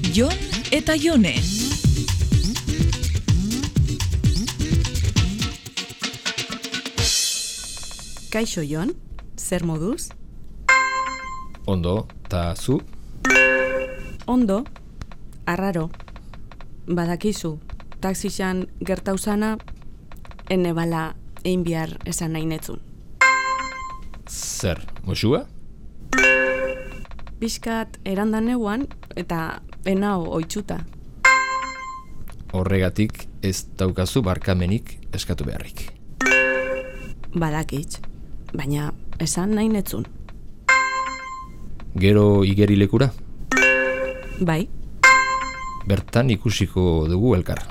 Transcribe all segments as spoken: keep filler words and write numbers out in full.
Jon eta Jone. Kaixo, Jon, zer moduz? Ondo, ta zu? Ondo, arraro. Badakizu, taxixan gertauzana, ene bala egin bihar esan nahi netzun. Zer, musua? Piskat erandan neuan eta enao oitzuta. Horregatik ez daukazu barkamenik eskatu beharrik. Badakitz, baina esan nahi netzun. Gero igerilekura? Bai. Bertan ikusiko dugu elkar.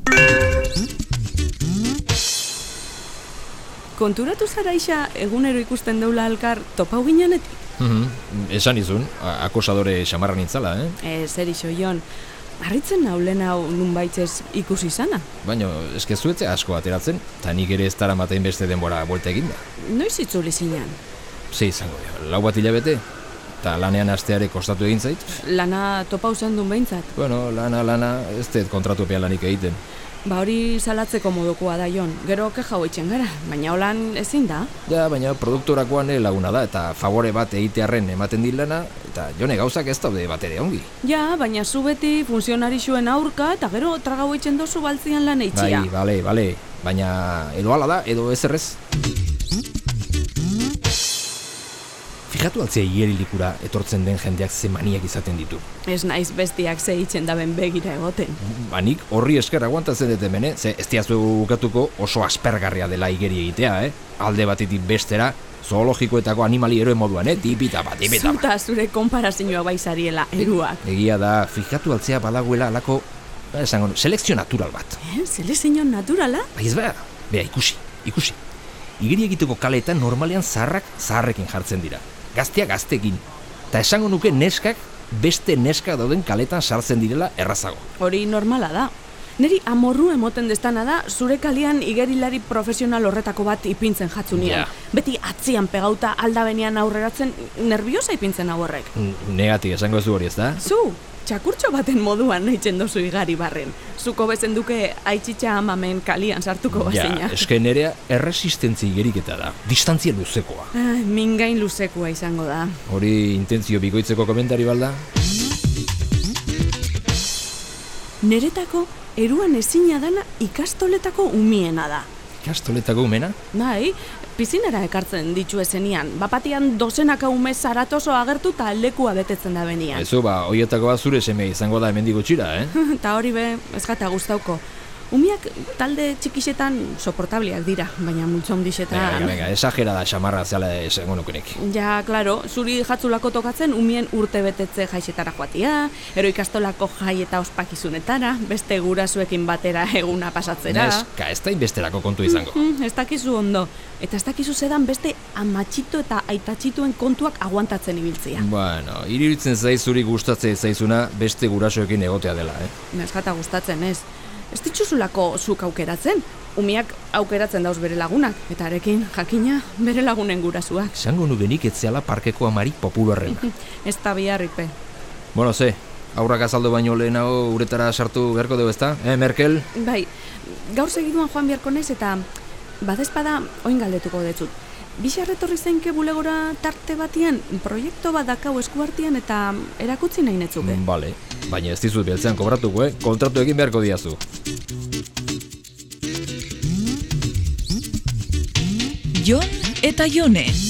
Konturatu zara isa egunero ikusten deula elkar topau ginenetik? Mm-hmm. Esan izun, akosadore xamarra nintzala, eh? Ez, erixo, Jon. Arritzen naulen hau nunbaitzez ikusi izana. Baina, eskezuetze asko ateratzen, eta nik ere ez dara maten beste denbora buelta eginda. Noiz itzuli zinean? Ze izango dira, lau bat hilabete, eta lanean asteare kostatu egin zait. Lana topau zendun behintzat. Bueno, lana, lana, ez dut kontratupean lanik egiten. Ba hori salatzeko modukoa da, Jon. Gero keja hoitzen gara, baina holan ezin da. Ja, baina produktorakoan nire laguna da, eta favore bat egitearren ematen dit lana, eta Jone gauzak ez daude bat ere ongi. Ja, baina zu beti funtzionarixuen aurka, eta gero traga hoitzen dozu baltzian lan eitxia. Bai, bale, bale, baina edo ala da, edo ez errez. Fijatu altzea igerilikura etortzen den jendeak ze maniak izaten ditu. Ez naiz bestiak ze hitzen daben begira egoten. Banik horri esker aguantatzen dut hemen, eh? Ze ez diazu ukatuko oso aspergarria dela igeri egitea, eh? Alde batetik bestera, zoologikoetako animali eroen moduan, eh? Tipita bat, tipita bat. Zuta zure konparazioa baizariela, eruak. Egia da, fijatu altzea badagoela alako, ba, esango, selekzio natural bat. Eh? Selekzio naturala? Bai ez beha, beha, ikusi, ikusi. Igeri egiteko kaleetan normalean zaharrak zaharrekin jartzen dira. Gaztea gaztekin. Ta esango nuke neskak beste neska dauden kaletan sartzen direla errazago. Hori normala da. Neri amorru emoten destana da zure kalian igerilari profesional horretako bat ipintzen jatzunean. Ja. Beti atzian pegauta aldabenean aurreratzen nerviosa ipintzen hau horrek. Negatik esango ez du hori ez da? Zu, txakurtxo baten moduan nahitzen dozu igari barren. Zuko bezen duke aitzitxa amamen kalian sartuko bazina. Ja, eske nerea erresistentzi igeriketa da. Distantzia luzekoa. Ah, mingain luzekoa izango da. Hori intentzio bikoitzeko komentari balda? Neretako eruan ezina dana ikastoletako umiena da. Ikastoletako umena? Bai, pizinera ekartzen ditu ezenian. Bapatian dozenaka ume zaratoso agertu eta lekua betetzen da benian. Ezo, ba, hoietako zure seme izango da hemendik gutxira, eh? Ta hori be, ez gata gustauko. Umiak talde txikixetan soportabliak dira, baina multzo handixetan... Venga, venga, venga, esagera da xamarra zeala esango nukenik. Ja, klaro, zuri jatzulako tokatzen umien urte betetze jaixetara joatia, ero ikastolako jai eta ospakizunetara, beste gurasoekin batera eguna pasatzera... Neska, ez da inbesterako kontu izango. Mm, ez dakizu ondo, eta ez dakizu zedan beste amatxito eta aitatxituen kontuak aguantatzen ibiltzia. Bueno, iruditzen zaizuri gustatzen zaizuna beste gurasoekin egotea dela, eh? Ez gata gustatzen ez. Ez dituzulako zuk aukeratzen. Umiak aukeratzen dauz bere lagunak, eta arekin jakina bere lagunen gurasuak. Zango nubenik etzeala parkeko amari popularrena. Ez da biharripe. Bueno, ze, aurrak azaldu baino lehenago uretara sartu beharko dugu ezta? Eh, Merkel? Bai, gaur segiduan joan beharko naiz eta badezpada oin galdetuko detzut. Bixarretorri zeinke bulegora tarte batian, proiektu bat dakau eskuartian eta erakutzi nahi netzuke. Mm, bale, baina ez dizut beltzean kobratuko, eh? Kontratu egin beharko diazu. Jon eta Jone.